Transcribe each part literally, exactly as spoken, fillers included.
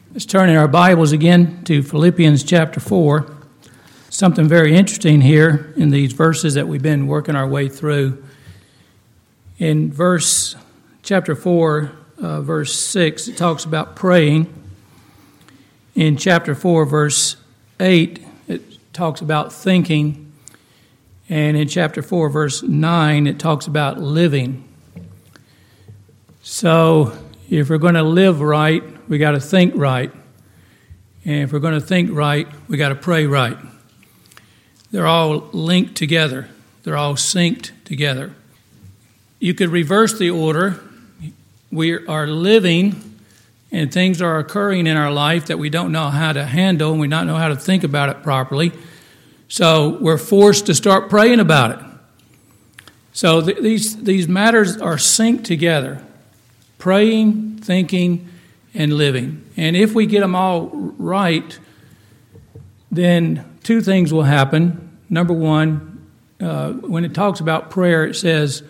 Let's turn in our Bibles again to Philippians chapter four. Something very interesting here in these verses that we've been working our way through. In verse chapter four, uh, verse six, it talks about praying. In chapter four, verse eight, it talks about thinking. And in chapter four, verse nine, it talks about living. So if we're going to live right, we got to think right. And if we're going to think right, we got to pray right. They're all linked together. They're all synced together. You could reverse the order. We are living and things are occurring in our life that we don't know how to handle and we don't know how to think about it properly. So we're forced to start praying about it. So th- these, these matters are synced together. Praying, thinking, and living. And if we get them all right, then two things will happen. Number one, uh, when it talks about prayer, it says,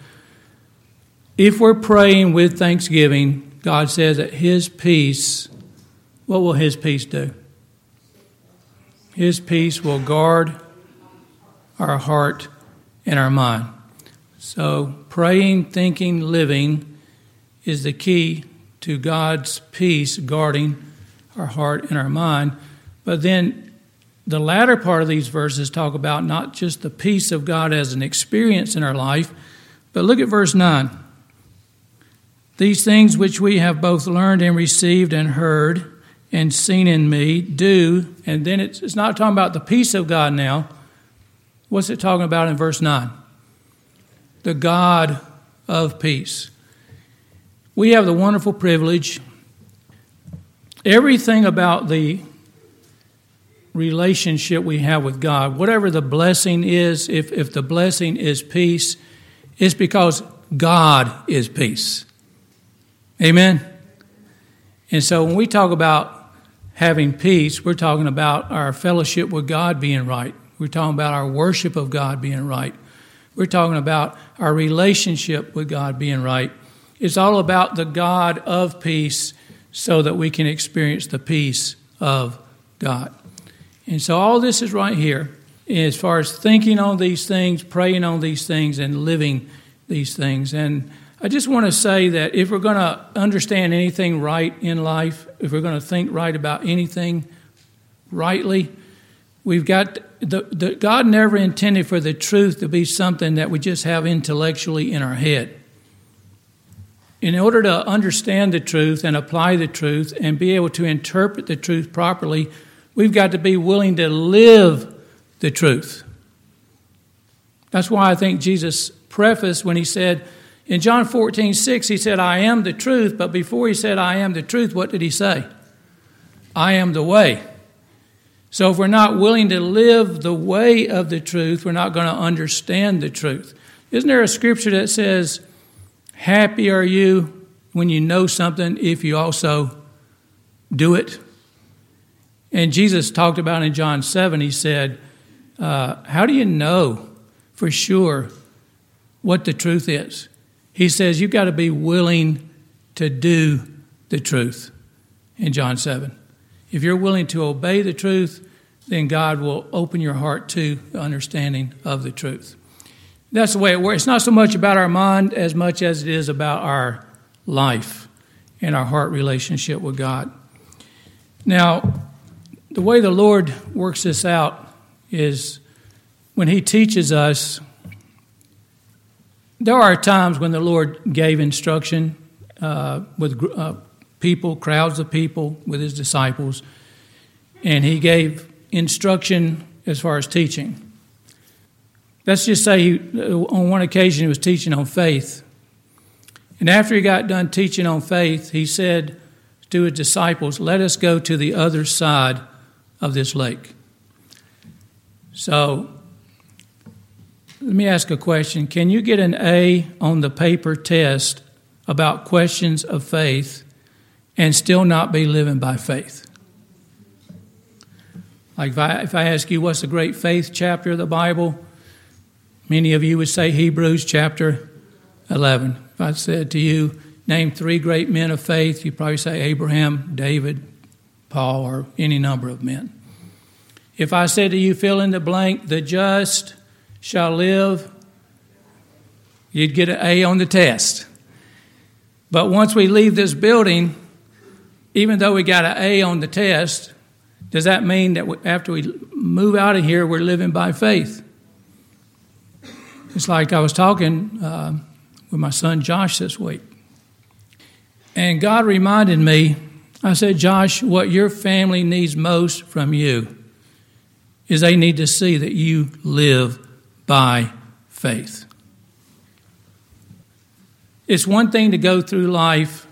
if we're praying with thanksgiving, God says that His peace, what will His peace do? His peace will guard our heart and our mind. So praying, thinking, living is the key to God's peace guarding our heart and our mind. But then the latter part of these verses talk about not just the peace of God as an experience in our life, but look at verse nine. These things which we have both learned and received and heard and seen in me do, and then it's, it's not talking about the peace of God now. What's it talking about in verse nine? The God of peace. We have the wonderful privilege, everything about the relationship we have with God, whatever the blessing is, if, if the blessing is peace, it's because God is peace. Amen? And so when we talk about having peace, we're talking about our fellowship with God being right. We're talking about our worship of God being right. We're talking about our relationship with God being right. It's all about the God of peace so that we can experience the peace of God. And so all this is right here as far as thinking on these things, praying on these things, and living these things. And I just want to say that if we're going to understand anything right in life, if we're going to think right about anything rightly, we've got the, the God never intended for the truth to be something that we just have intellectually in our head. In order to understand the truth and apply the truth and be able to interpret the truth properly, we've got to be willing to live the truth. That's why I think Jesus prefaced when he said, in John fourteen six, he said, I am the truth. But before he said, I am the truth, what did he say? I am the way. So if we're not willing to live the way of the truth, we're not going to understand the truth. Isn't there a scripture that says, happy are you when you know something if you also do it? And Jesus talked about in John seven, he said, uh, how do you know for sure what the truth is? He says you've got to be willing to do the truth in John seven. If you're willing to obey the truth, then God will open your heart to the understanding of the truth. That's the way it works. It's not so much about our mind as much as it is about our life and our heart relationship with God. Now, the way the Lord works this out is when He teaches us, there are times when the Lord gave instruction uh, with uh, people, crowds of people, with His disciples, and He gave instruction as far as teaching. Let's just say he, on one occasion he was teaching on faith. And after he got done teaching on faith, he said to his disciples, let us go to the other side of this lake. So let me ask a question. Can you get an A on the paper test about questions of faith and still not be living by faith? Like if I, if I ask you what's the great faith chapter of the Bible, many of you would say Hebrews chapter eleven. If I said to you, name three great men of faith, you'd probably say Abraham, David, Paul, or any number of men. If I said to you, fill in the blank, the just shall live, you'd get an A on the test. But once we leave this building, even though we got an A on the test, does that mean that after we move out of here, we're living by faith? It's like I was talking uh, with my son Josh this week. And God reminded me, I said, Josh, what your family needs most from you is they need to see that you live by faith. It's one thing to go through life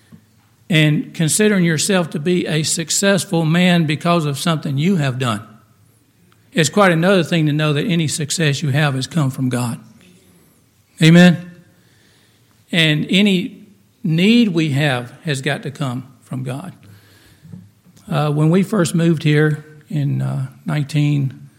and considering yourself to be a successful man because of something you have done. It's quite another thing to know that any success you have has come from God. Amen? And any need we have has got to come from God. Uh, when we first moved here in uh, nineteen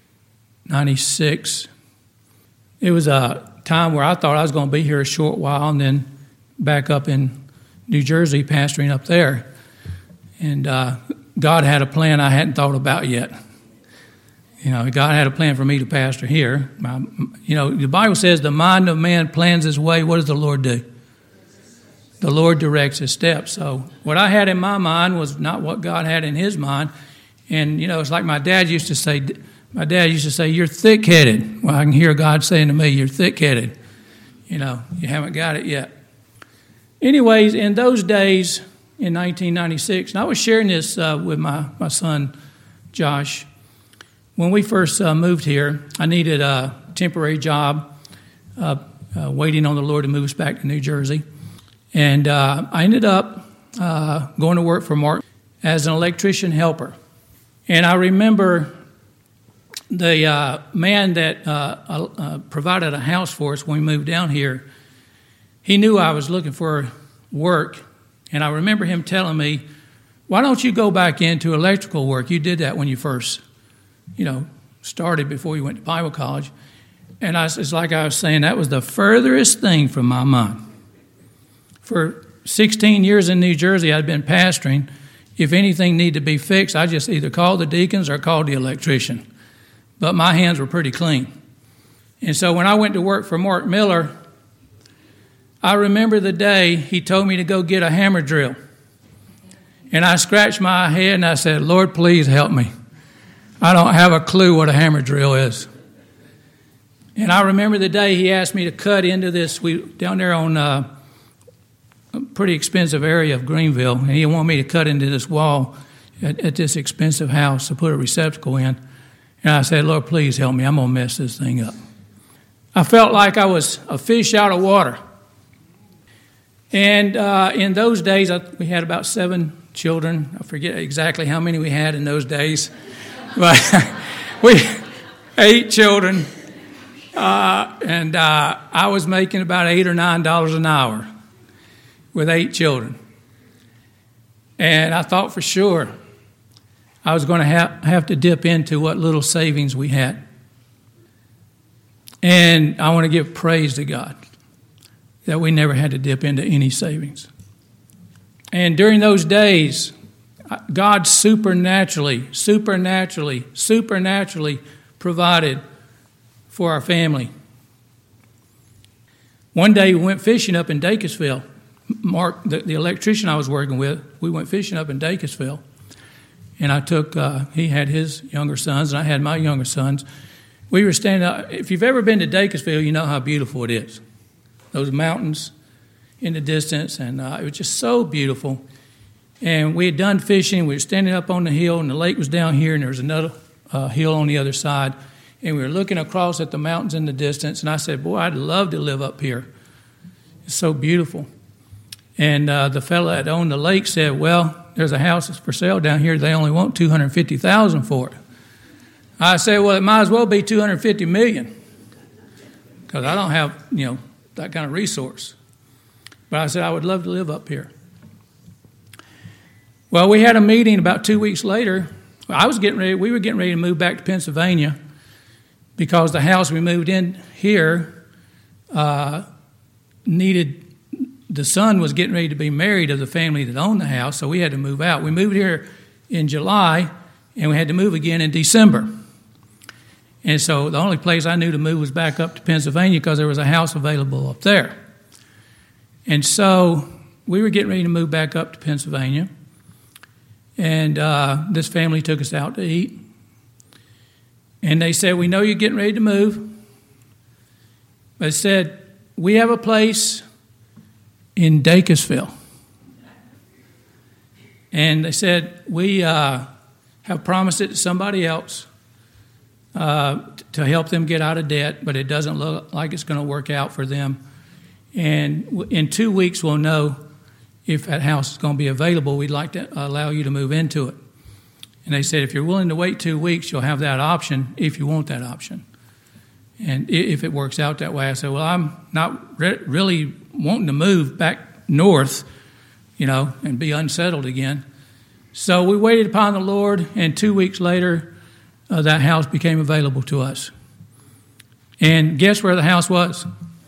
ninety-six, it was a time where I thought I was going to be here a short while and then back up in New Jersey pastoring up there. And uh, God had a plan I hadn't thought about yet. You know, God had a plan for me to pastor here. My, you know, the Bible says the mind of man plans his way. What does the Lord do? The Lord directs his steps. So what I had in my mind was not what God had in his mind. And, you know, it's like my dad used to say, my dad used to say, you're thick-headed. Well, I can hear God saying to me, you're thick-headed. You know, you haven't got it yet. Anyways, in those days, in nineteen ninety-six, and I was sharing this uh, with my, my son, Josh. When we first uh, moved here, I needed a temporary job, uh, uh, waiting on the Lord to move us back to New Jersey. And uh, I ended up uh, going to work for Mark as an electrician helper. And I remember the uh, man that uh, uh, provided a house for us when we moved down here, he knew I was looking for work. And I remember him telling me, why don't you go back into electrical work? You did that when you first, you know, started before you went to Bible college. And I, it's like I was saying, that was the furthest thing from my mind. For sixteen years in New Jersey, I'd been pastoring. If anything needed to be fixed, I just either called the deacons or called the electrician. But my hands were pretty clean. And so when I went to work for Mark Miller, I remember the day he told me to go get a hammer drill. And I scratched my head and I said, Lord, please help me. I don't have a clue what a hammer drill is. And I remember the day he asked me to cut into this, we down there on uh, a pretty expensive area of Greenville, and he wanted me to cut into this wall at, at this expensive house to put a receptacle in. And I said, Lord, please help me. I'm going to mess this thing up. I felt like I was a fish out of water. And uh, in those days, I, we had about seven children. I forget exactly how many we had in those days. But we, eight children. Uh, and uh, I was making about eight or nine dollars an hour with eight children. And I thought for sure I was going to have, have to dip into what little savings we had. And I want to give praise to God that we never had to dip into any savings. And during those days, God supernaturally, supernaturally, supernaturally provided for our family. One day we went fishing up in Dacusville. Mark, the, the electrician I was working with, we went fishing up in Dacusville. And I took, uh, he had his younger sons, and I had my younger sons. We were standing up. If you've ever been to Dacusville, you know how beautiful it is. Those mountains in the distance, and uh, it was just so beautiful. And we had done fishing. We were standing up on the hill, and the lake was down here, and there was another uh, hill on the other side. And we were looking across at the mountains in the distance, and I said, boy, I'd love to live up here. It's so beautiful. And uh, the fellow that owned the lake said, well, there's a house that's for sale down here. They only want two hundred fifty thousand dollars for it. I said, well, it might as well be two hundred fifty million dollars because I don't have, you know, that kind of resource. But I said, I would love to live up here. Well, we had a meeting about two weeks later. I was getting ready, we were getting ready to move back to Pennsylvania because the house we moved in here uh, needed, the son was getting ready to be married of the family that owned the house, so we had to move out. We moved here in July, and we had to move again in December. And so the only place I knew to move was back up to Pennsylvania because there was a house available up there. And so we were getting ready to move back up to Pennsylvania, and uh, this family took us out to eat. And they said, we know you're getting ready to move. But they said, we have a place in Dacusville. And they said, we uh, have promised it to somebody else uh, to help them get out of debt, but it doesn't look like it's going to work out for them. And in two weeks, we'll know if that house is going to be available. We'd like to allow you to move into it. And they said, if you're willing to wait two weeks, you'll have that option if you want that option. And if it works out that way, I said, well, I'm not re- really wanting to move back north, you know, and be unsettled again. So we waited upon the Lord, and two weeks later, uh, that house became available to us. And guess where the house was?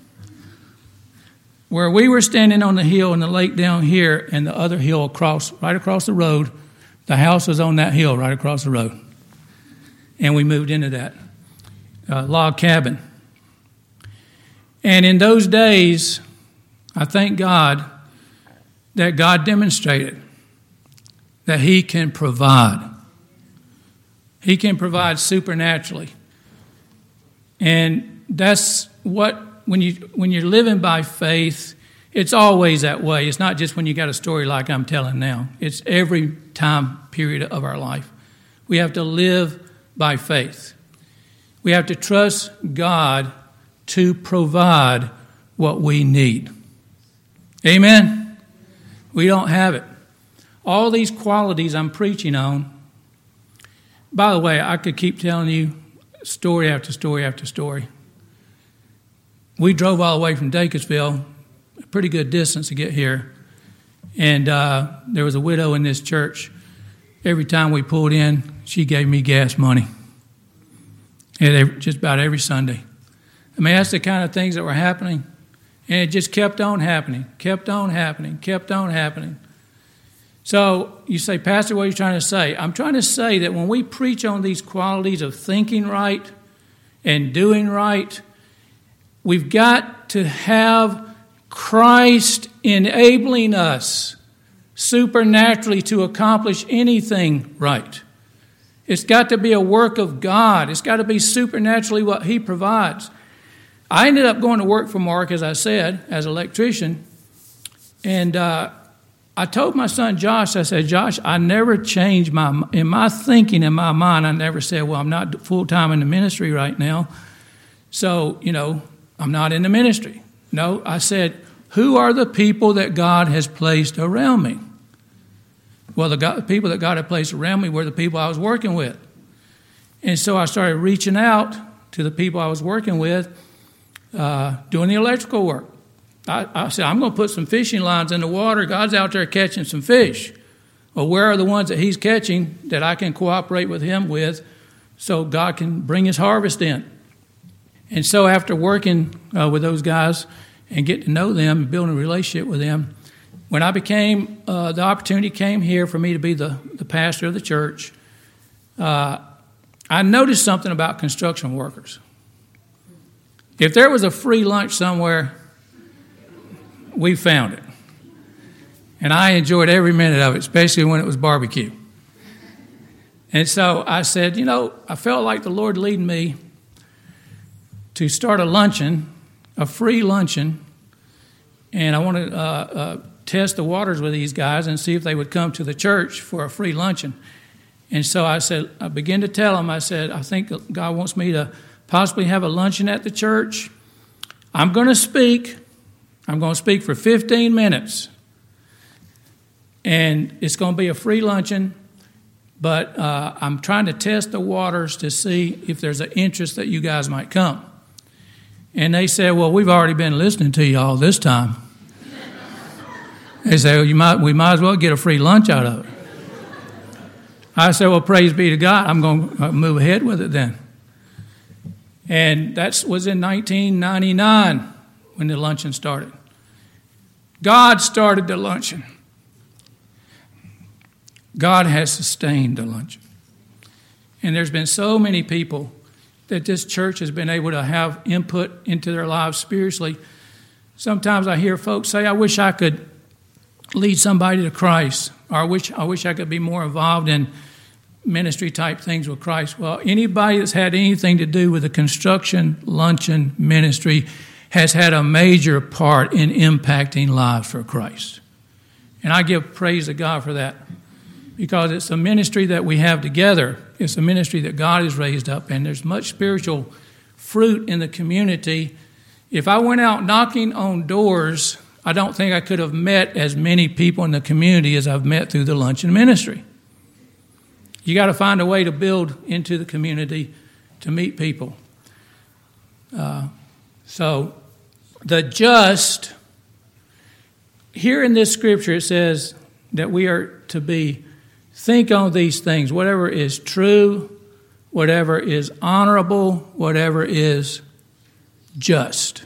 Where we were standing on the hill and the lake down here, and the other hill across, right across the road, the house was on that hill right across the road. And we moved into that uh, log cabin. And in those days, I thank God that God demonstrated that He can provide. He can provide supernaturally. And that's what, when, you, when you're living by faith, it's always that way. It's not just when you got a story like I'm telling now. It's every time period of our life. We have to live by faith. We have to trust God to provide what we need. Amen? We don't have it. All these qualities I'm preaching on, by the way, I could keep telling you story after story after story. We drove all the way from Dacusville, a pretty good distance to get here, and uh, there was a widow in this church. Every time we pulled in, she gave me gas money, and every, just about every Sunday. I mean, that's the kind of things that were happening, and it just kept on happening, kept on happening, kept on happening. So you say, Pastor, what are you trying to say? I'm trying to say that when we preach on these qualities of thinking right and doing right, we've got to have Christ enabling us supernaturally to accomplish anything right. It's got to be a work of God. It's got to be supernaturally what He provides. I ended up going to work for Mark, as I said, as an electrician, and uh, I told my son Josh, I said, Josh, I never changed my, in my thinking, in my mind, I never said, well, I'm not full-time in the ministry right now, so, you know, I'm not in the ministry. No, I said, who are the people that God has placed around me? Well, the God, people that God had placed around me were the people I was working with. And so I started reaching out to the people I was working with, uh, doing the electrical work. I, I said, I'm going to put some fishing lines in the water. God's out there catching some fish. Well, where are the ones that He's catching that I can cooperate with Him with so God can bring His harvest in? And so after working uh, with those guys and getting to know them and building a relationship with them, when I became, uh, the opportunity came here for me to be the, the pastor of the church, uh, I noticed something about construction workers. If there was a free lunch somewhere, we found it. And I enjoyed every minute of it, especially when it was barbecue. And so I said, you know, I felt like the Lord leading me to start a luncheon, a free luncheon, and I want to uh, uh, test the waters with these guys and see if they would come to the church for a free luncheon. And so I said, I began to tell them, I said, I think God wants me to possibly have a luncheon at the church. I'm going to speak. I'm going to speak for fifteen minutes, and it's going to be a free luncheon, but uh, I'm trying to test the waters to see if there's an interest that you guys might come. And they said, well, we've already been listening to you all this time. They said, well, you might, we might as well get a free lunch out of it. I said, well, praise be to God. I'm going to move ahead with it then. And that was in nineteen ninety-nine. When the luncheon started. God started the luncheon. God has sustained the luncheon. And there's been so many people that this church has been able to have input into their lives spiritually. Sometimes I hear folks say, I wish I could lead somebody to Christ, or I wish, I wish I could be more involved in ministry type things with Christ. Well, anybody that's had anything to do with the construction luncheon ministry has had a major part in impacting lives for Christ. And I give praise to God for that, because it's a ministry that we have together. It's a ministry that God has raised up, and there's much spiritual fruit in the community. If I went out knocking on doors, I don't think I could have met as many people in the community as I've met through the luncheon ministry. You got to find a way to build into the community to meet people. Uh, so the just, here in this scripture it says that we are to be, think on these things, whatever is true, whatever is honorable, whatever is just.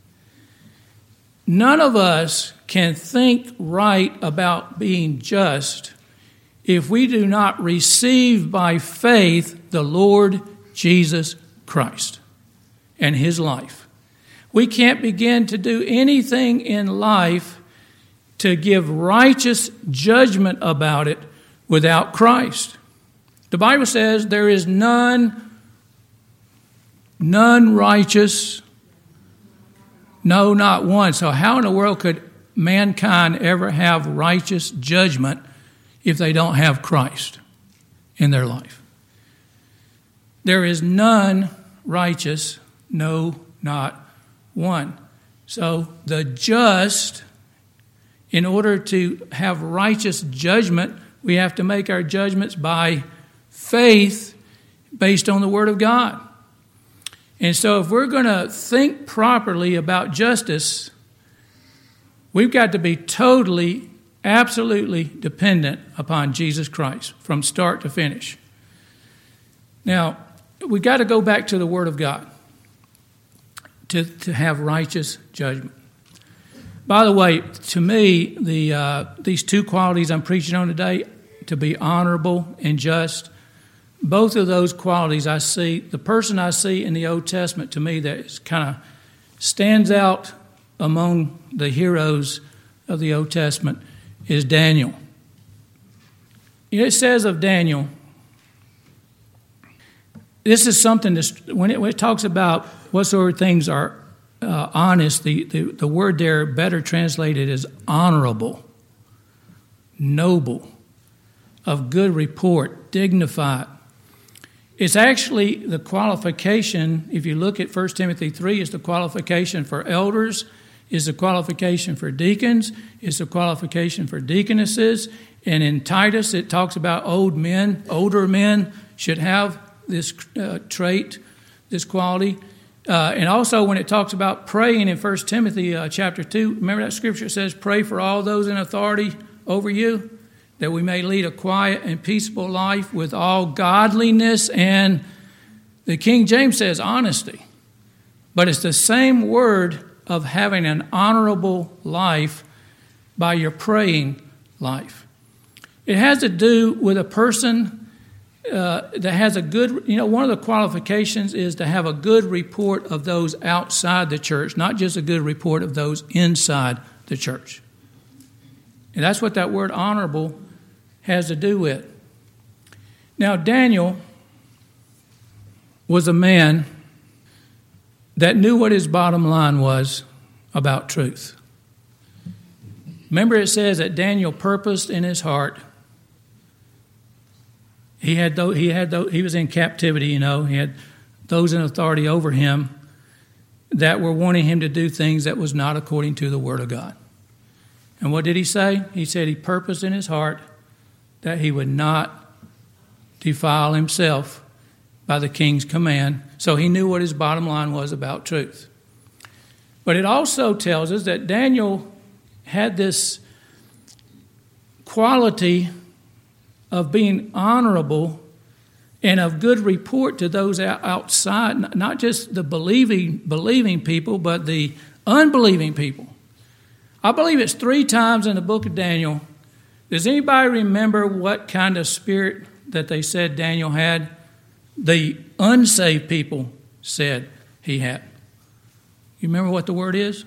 None of us can think right about being just if we do not receive by faith the Lord Jesus Christ and his life. We can't begin to do anything in life to give righteous judgment about it without Christ. The Bible says there is none, none righteous, no, not one. So how in the world could mankind ever have righteous judgment if they don't have Christ in their life? There is none righteous, no, not one. So the just, in order to have righteous judgment, we have to make our judgments by faith based on the Word of God. And so if we're going to think properly about justice, we've got to be totally, absolutely dependent upon Jesus Christ from start to finish. Now, we've got to go back to the Word of God to, to have righteous judgment. By the way, to me, the uh, these two qualities I'm preaching on today, to be honorable and just, both of those qualities I see, the person I see in the Old Testament to me that is kind of stands out among the heroes of the Old Testament is Daniel. It says of Daniel, this is something that when it, when it talks about what sort of things are uh, honest, the, the, the word there better translated is honorable, noble, of good report, dignified. It's actually the qualification, if you look at First Timothy three, it's the qualification for elders, it's the qualification for deacons, it's the qualification for deaconesses. And in Titus, it talks about old men, older men should have this uh, trait, this quality. Uh, and also when it talks about praying in First Timothy uh, chapter two, remember that scripture says, pray for all those in authority over you, that we may lead a quiet and peaceable life with all godliness, and the King James says honesty. But it's the same word of having an honorable life by your praying life. It has to do with a person uh, that has a good, you know, one of the qualifications is to have a good report of those outside the church, not just a good report of those inside the church. And that's what that word honorable has to do with. Now, Daniel was a man that knew what his bottom line was about truth. Remember, it says that Daniel purposed in his heart. He had those, he had those, he was in captivity, you know. He had those in authority over him that were wanting him to do things that was not according to the Word of God. And what did he say? He said he purposed in his heart that he would not defile himself by the king's command. So he knew what his bottom line was about truth. But it also tells us that Daniel had this quality of being honorable and of good report to those outside, not just the believing, believing people, but the unbelieving people. I believe it's three times in the book of Daniel Does anybody remember what kind of spirit that they said Daniel had? The unsaved people said he had. You remember what the word is?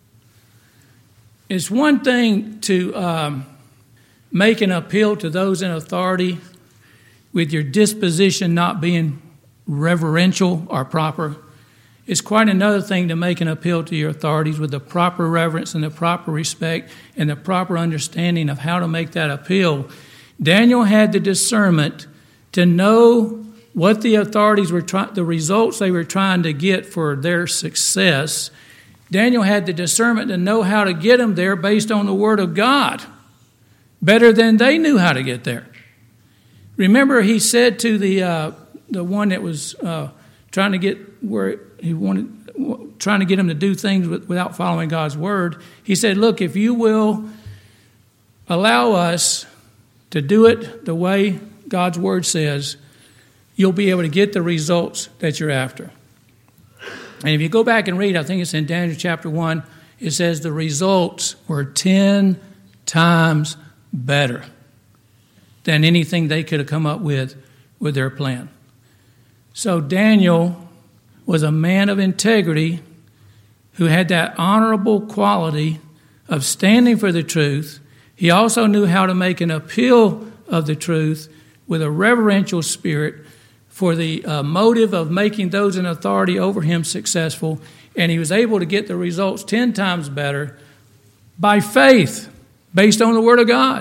It's one thing to um, make an appeal to those in authority with your disposition not being reverential or proper. It's quite another thing to make an appeal to your authorities with the proper reverence and the proper respect and the proper understanding of how to make that appeal. Daniel had the discernment to know what the authorities were trying, the results they were trying to get for their success. Daniel had the discernment to know how to get them there based on the Word of God, better than they knew how to get there. Remember, he said to the uh, the one that was uh, trying to get where he wanted, trying to get him to do things without following God's Word. He said, "Look, if you will allow us to do it the way God's Word says, you'll be able to get the results that you're after." And if you go back and read, I think it's in Daniel chapter one, it says the results were ten times better than anything they could have come up with with their plan. So Daniel was a man of integrity who had that honorable quality of standing for the truth. He also knew how to make an appeal of the truth with a reverential spirit for the uh, motive of making those in authority over him successful, and he was able to get the results ten times better by faith, based on the Word of God.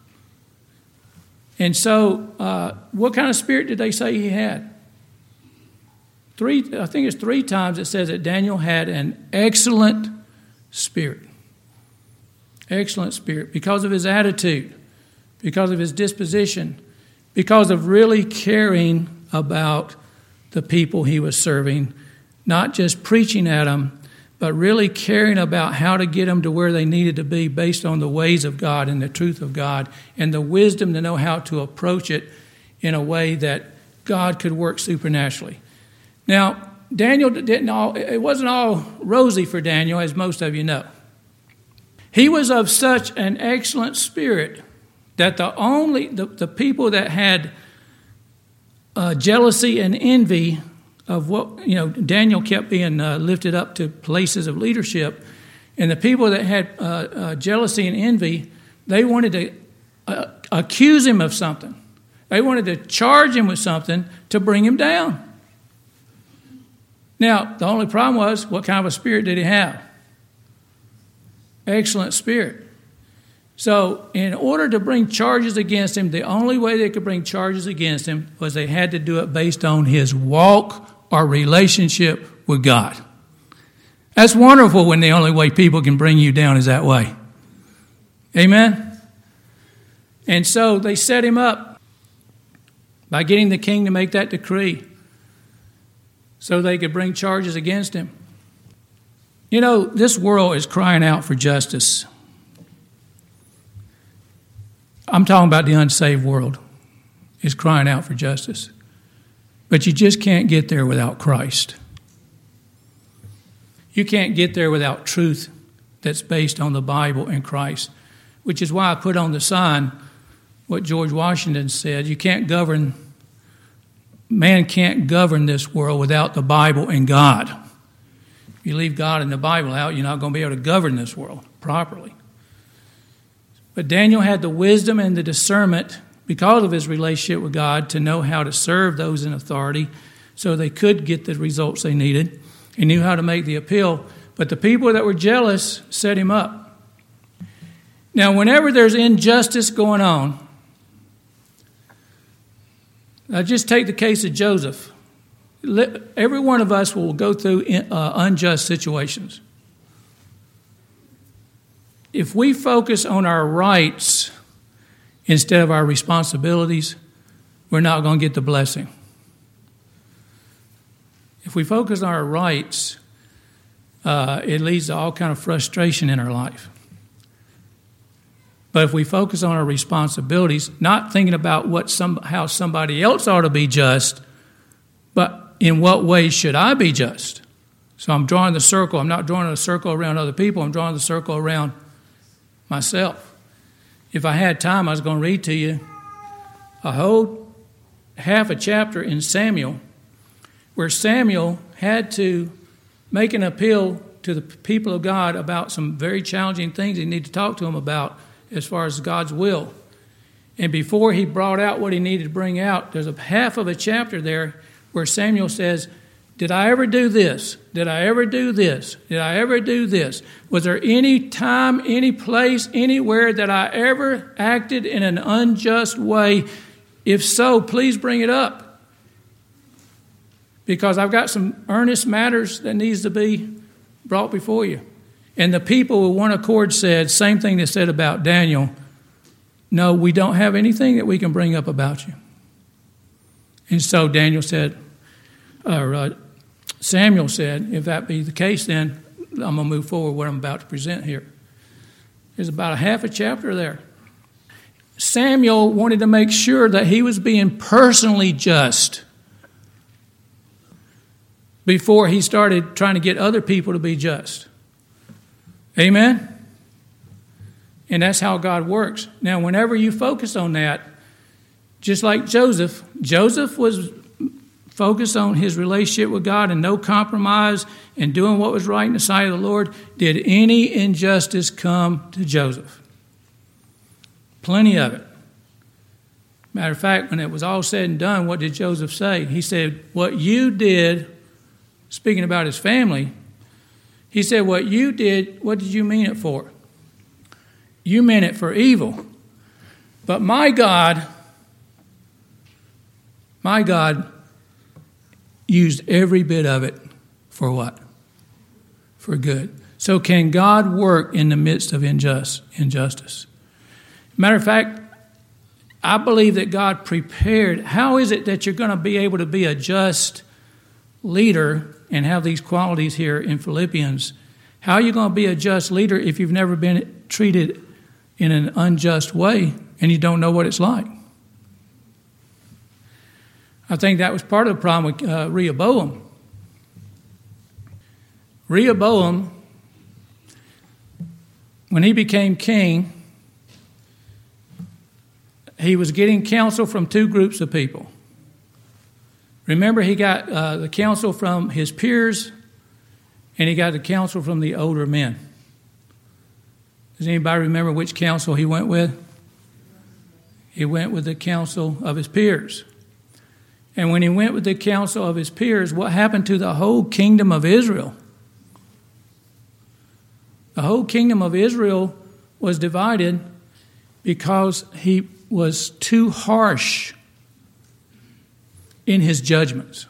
And so, uh, what kind of spirit did they say he had? Three, I think it's three times it says that Daniel had an excellent spirit. Excellent spirit, because of his attitude, because of his disposition, because of really caring about the people he was serving, not just preaching at them, but really caring about how to get them to where they needed to be based on the ways of God and the truth of God and the wisdom to know how to approach it in a way that God could work supernaturally. Now, Daniel didn't all, it wasn't all rosy for Daniel, as most of you know. He was of such an excellent spirit that the only, the, the people that had Uh, jealousy and envy of what, you know, Daniel kept being uh, lifted up to places of leadership. And the people that had uh, uh, jealousy and envy, they wanted to uh, accuse him of something. They wanted to charge him with something to bring him down. Now, the only problem was, what kind of a spirit did he have? Excellent spirit. So in order to bring charges against him, the only way they could bring charges against him was they had to do it based on his walk or relationship with God. That's wonderful when the only way people can bring you down is that way. Amen? And so they set him up by getting the king to make that decree so they could bring charges against him. You know, this world is crying out for justice. I'm talking about the unsaved world is crying out for justice. But you just can't get there without Christ. You can't get there without truth that's based on the Bible and Christ, which is why I put on the sign what George Washington said. You can't govern, man can't govern this world without the Bible and God. If you leave God and the Bible out, you're not going to be able to govern this world properly. But Daniel had the wisdom and the discernment because of his relationship with God to know how to serve those in authority so they could get the results they needed. He knew how to make the appeal. But the people that were jealous set him up. Now, whenever there's injustice going on, I just take the case of Joseph. Every one of us will go through uh, unjust situations. If we focus on our rights instead of our responsibilities, we're not going to get the blessing. If we focus on our rights, uh, it leads to all kind of frustration in our life. But if we focus on our responsibilities, not thinking about what some, how somebody else ought to be just, but in what way should I be just? So I'm drawing the circle. I'm not drawing a circle around other people. I'm drawing the circle around myself. If I had time, I was going to read to you a whole half a chapter in Samuel, where Samuel had to make an appeal to the people of God about some very challenging things he needed to talk to them about as far as God's will. And before he brought out what he needed to bring out, there's a half of a chapter there where Samuel says, did I ever do this? Did I ever do this? Did I ever do this? Was there any time, any place, anywhere that I ever acted in an unjust way? If so, please bring it up. Because I've got some earnest matters that needs to be brought before you. And the people with one accord said, same thing they said about Daniel, no, we don't have anything that we can bring up about you. And so Daniel said, or uh, Samuel said, if that be the case, then I'm going to move forward with what I'm about to present here. There's about a half a chapter there. Samuel wanted to make sure that he was being personally just before he started trying to get other people to be just. Amen? And that's how God works. Now, whenever you focus on that, just like Joseph, Joseph was focused on his relationship with God and no compromise and doing what was right in the sight of the Lord. Did any injustice come to Joseph? Plenty of it. Matter of fact, when it was all said and done, what did Joseph say? He said, what you did, speaking about his family, he said, what you did, what did you mean it for? You meant it for evil. But my God, my God used every bit of it for what? For good. So can God work in the midst of injust, injustice? Matter of fact, I believe that God prepared. How is it that you're going to be able to be a just leader and have these qualities here in Philippians? How are you going to be a just leader if you've never been treated in an unjust way and you don't know what it's like? I think that was part of the problem with uh, Rehoboam. Rehoboam, when he became king, he was getting counsel from two groups of people. Remember, he got uh, the counsel from his peers, and he got the counsel from the older men. Does anybody remember which counsel he went with? He went with the counsel of his peers. And when he went with the counsel of his peers, what happened to the whole kingdom of Israel? The whole kingdom of Israel was divided because he was too harsh in his judgments.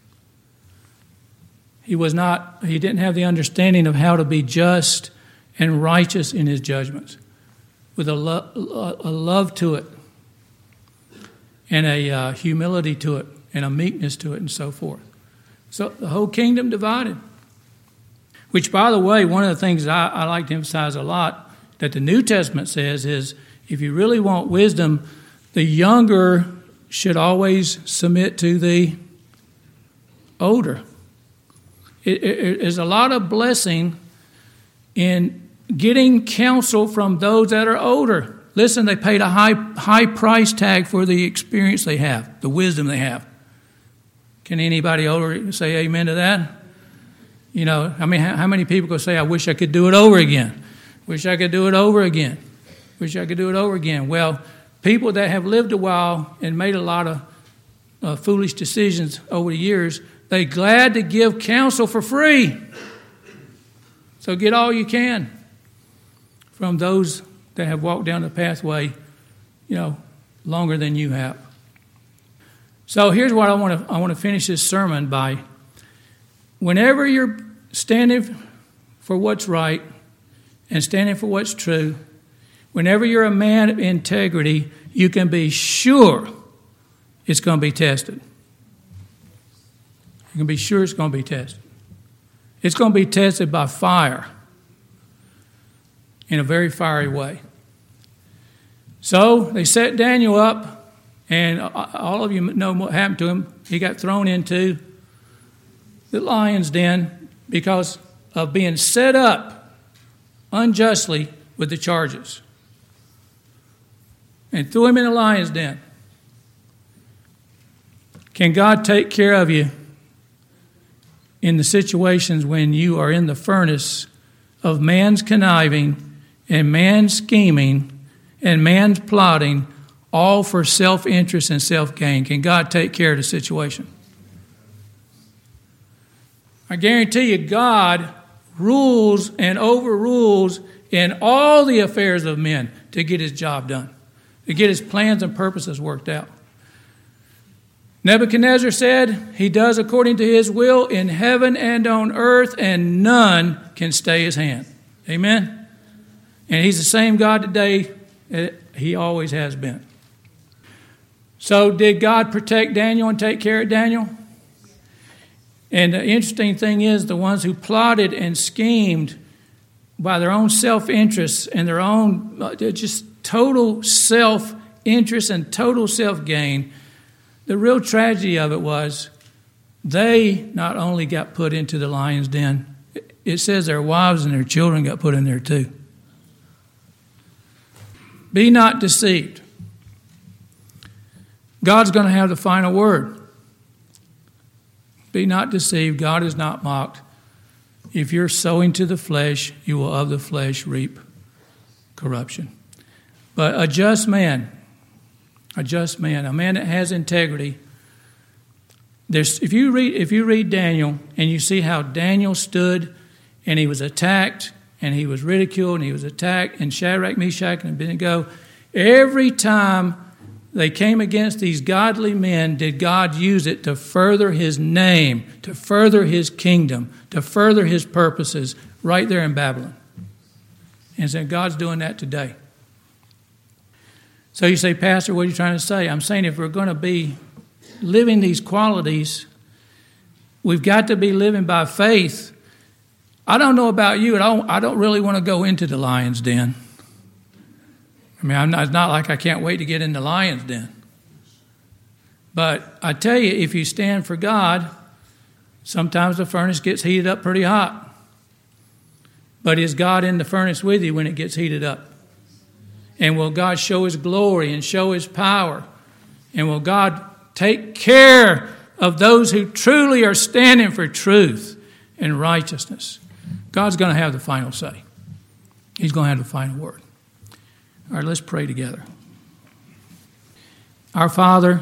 He was not, he didn't have the understanding of how to be just and righteous in his judgments, with a, lo- a love to it, and a uh, humility to it, and a meekness to it, and so forth. So the whole kingdom divided. Which, by the way, one of the things I, I like to emphasize a lot that the New Testament says is, if you really want wisdom, the younger should always submit to the older. It, it, there's a lot of blessing in getting counsel from those that are older. Listen, they paid a high high price tag for the experience they have, the wisdom they have. Can anybody older say amen to that? You know, I mean, how, how many people go say, I wish I could do it over again. Wish I could do it over again. Wish I could do it over again. Well, people that have lived a while and made a lot of uh, foolish decisions over the years, they're glad to give counsel for free. So get all you can from those that have walked down the pathway, you know, longer than you have. So here's what I want to I want to finish this sermon by. Whenever you're standing for what's right and standing for what's true, whenever you're a man of integrity, you can be sure it's going to be tested. You can be sure it's going to be tested. It's going to be tested by fire in a very fiery way. So they set Daniel up, and all of you know what happened to him. He got thrown into the lion's den because of being set up unjustly with the charges. and threw him in the lion's den. Can God take care of you in the situations when you are in the furnace of man's conniving and man's scheming and man's plotting, all for self-interest and self-gain? Can God take care of the situation? I guarantee you, God rules and overrules in all the affairs of men to get his job done, to get his plans and purposes worked out. Nebuchadnezzar said he does according to his will in heaven and on earth, and none can stay his hand. Amen? And he's the same God today that he always has been. So did God protect Daniel and take care of Daniel? And the interesting thing is, the ones who plotted and schemed by their own self-interest and their own just total self-interest and total self-gain, the real tragedy of it was they not only got put into the lion's den, it says their wives and their children got put in there too. Be not deceived. God's going to have the final word. Be not deceived. God is not mocked. If you're sowing to the flesh, you will of the flesh reap corruption. But a just man, a just man, a man that has integrity. There's, if you read, if you read Daniel and you see how Daniel stood and he was attacked and he was ridiculed and he was attacked, and Shadrach, Meshach, and Abednego, every time they came against these godly men, did God use it to further his name, to further his kingdom, to further his purposes right there in Babylon. And so God's doing that today. So you say, Pastor, what are you trying to say? I'm saying if we're going to be living these qualities, we've got to be living by faith. I don't know about you, and I don't, I don't really want to go into the lion's den. I mean, I'm not, it's not like I can't wait to get in the lion's den. But I tell you, if you stand for God, sometimes the furnace gets heated up pretty hot. But is God in the furnace with you when it gets heated up? And will God show his glory and show his power? And will God take care of those who truly are standing for truth and righteousness? God's going to have the final say. He's going to have the final word. All right, let's pray together. Our Father,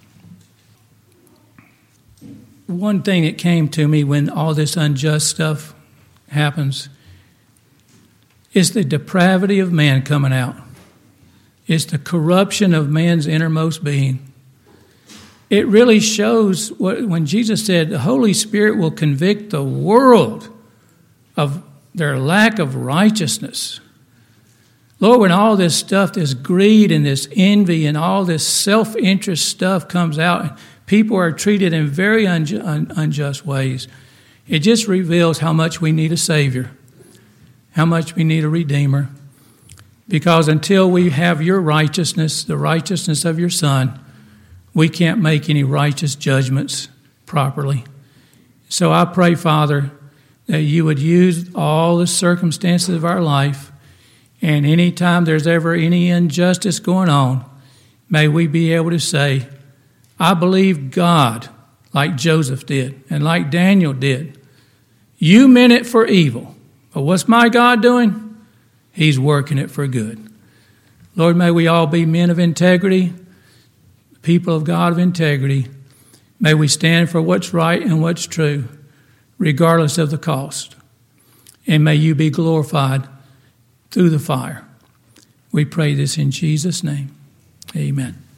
one thing that came to me when all this unjust stuff happens is the depravity of man coming out. It's the corruption of man's innermost being. It really shows what, when Jesus said the Holy Spirit will convict the world of their lack of righteousness. Lord, when all this stuff, this greed and this envy and all this self-interest stuff comes out, and people are treated in very unju- un- unjust ways, it just reveals how much we need a Savior, how much we need a Redeemer. Because until we have your righteousness, the righteousness of your Son, we can't make any righteous judgments properly. So I pray, Father, that you would use all the circumstances of our life, and anytime there's ever any injustice going on, may we be able to say, I believe God, like Joseph did and like Daniel did. You meant it for evil, but what's my God doing? He's working it for good. Lord, may we all be men of integrity, people of God of integrity. May we stand for what's right and what's true, regardless of the cost. And may you be glorified through the fire. We pray this in Jesus' name. Amen.